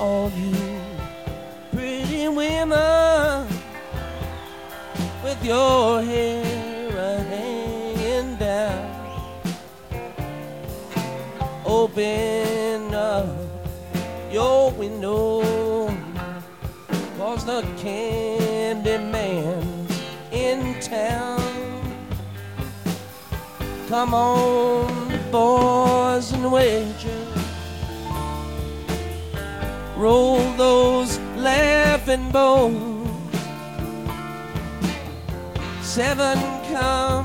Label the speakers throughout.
Speaker 1: all you pretty women with your hair hanging down. Open up your window, 'cause the candy man's in town. Come on, boys and wages, roll those laughing bones. 7 come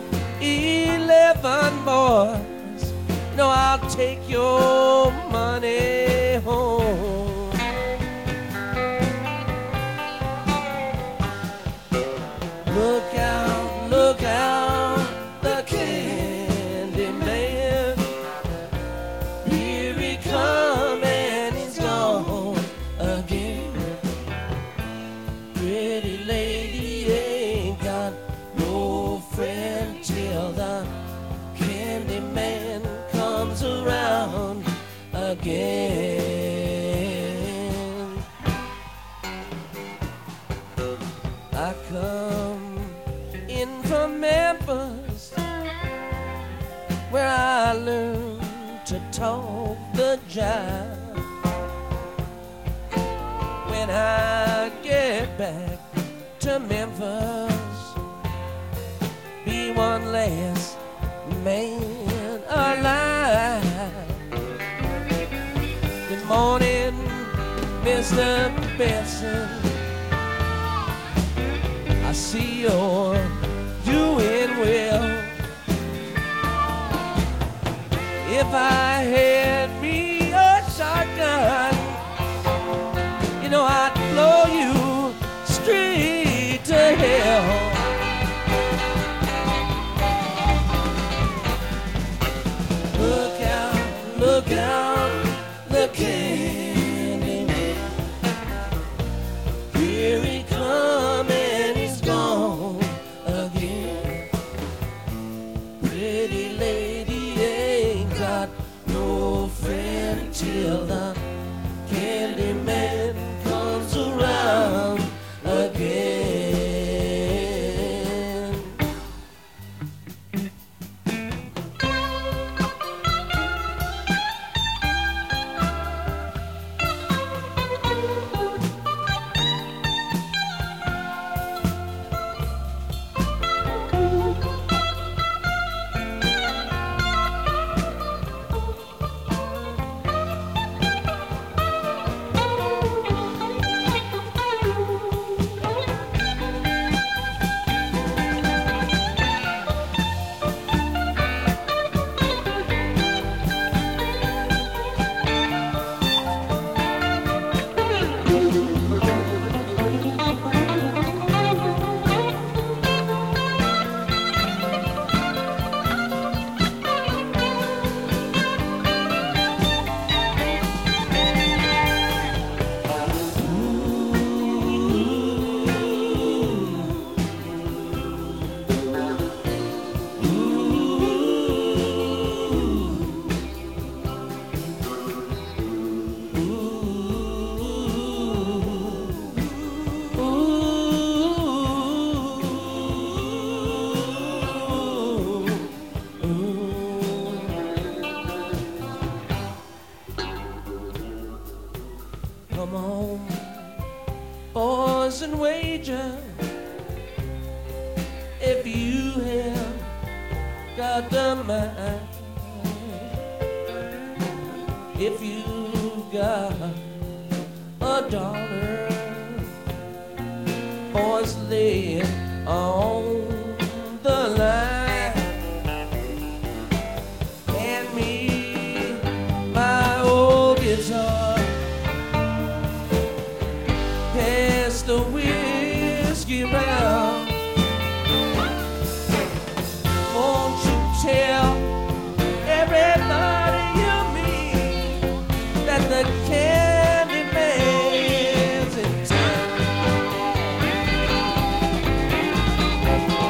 Speaker 1: 11 boys, no, I'll take your money home. Look out, the candy man. Here he come and he's gone again. Pretty lady ain't got no friend till the candy man comes around again. I come in from Memphis, where I learned to talk the jive. When I get back to Memphis, be one last man alive. Good morning, Mr. Benson. I see you're doing well. If I had me a shotgun, you know I'd blow you straight to hell. Look out, the candy man. Here he come and he's gone again. Pretty lady ain't got no friend till the candy man comes around again. Come on, boys and wages, if you have got the mind, if you got $1, boys, lay it on the line. Hand me my old guitar, pass the whiskey round. Won't you tell everybody you meet that the candy man's in town?